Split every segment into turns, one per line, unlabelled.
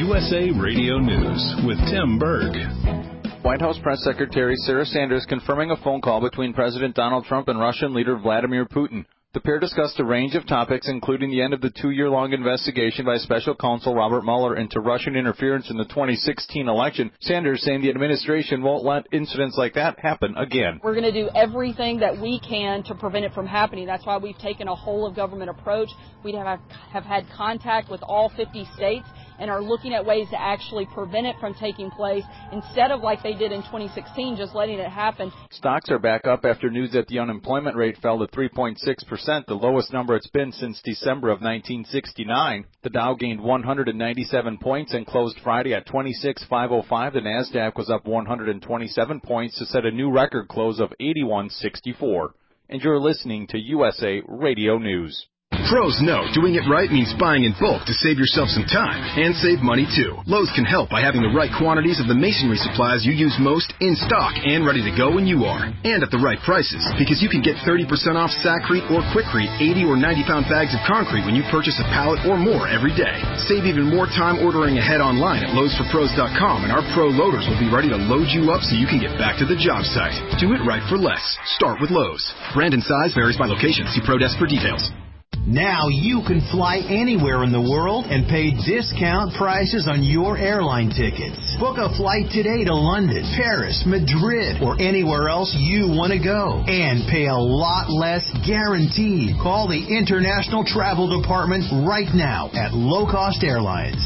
USA Radio News with Tim Berg.
White House Press Secretary Sarah Sanders confirming a phone call between President Donald Trump and Russian leader Vladimir Putin. The pair discussed a range of topics, including the end of the 2-year-long investigation by Special Counsel Robert Mueller into Russian interference in the 2016 election. Sanders saying the administration won't let incidents like that happen again.
We're going to do everything that we can to prevent it from happening. That's why we've taken a whole-of-government approach. We have had contact with all 50 states and are looking at ways to actually prevent it from taking place instead of like they did in 2016, just letting it happen.
Stocks are back up after news that the unemployment rate fell to 3.6%, the lowest number it's been since December of 1969. The Dow gained 197 points and closed Friday at 26,505. The NASDAQ was up 127 points to set a new record close of 81.64. And you're listening to USA Radio News.
Pros know doing it right means buying in bulk to save yourself some time and save money too. Lowe's can help by having the right quantities of the masonry supplies you use most in stock and ready to go when you are. And at the right prices, because you can get 30% off Sakrete or Quikrete 80 or 90-pound bags of concrete when you purchase a pallet or more every day. Save even more time ordering ahead online at LowesForPros.com, and our pro loaders will be ready to load you up so you can get back to the job site. Do it right for less. Start with Lowe's. Brand and size varies by location. See Pro Desk for details.
Now you can fly anywhere in the world and pay discount prices on your airline tickets. Book a flight today to London, Paris, Madrid, or anywhere else you want to go. And pay a lot less guaranteed. Call the International Travel Department right now at Low Cost Airlines.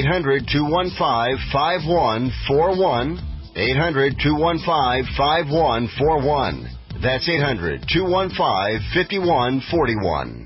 800-215-5141. 800-215-5141. That's 800-215-5141.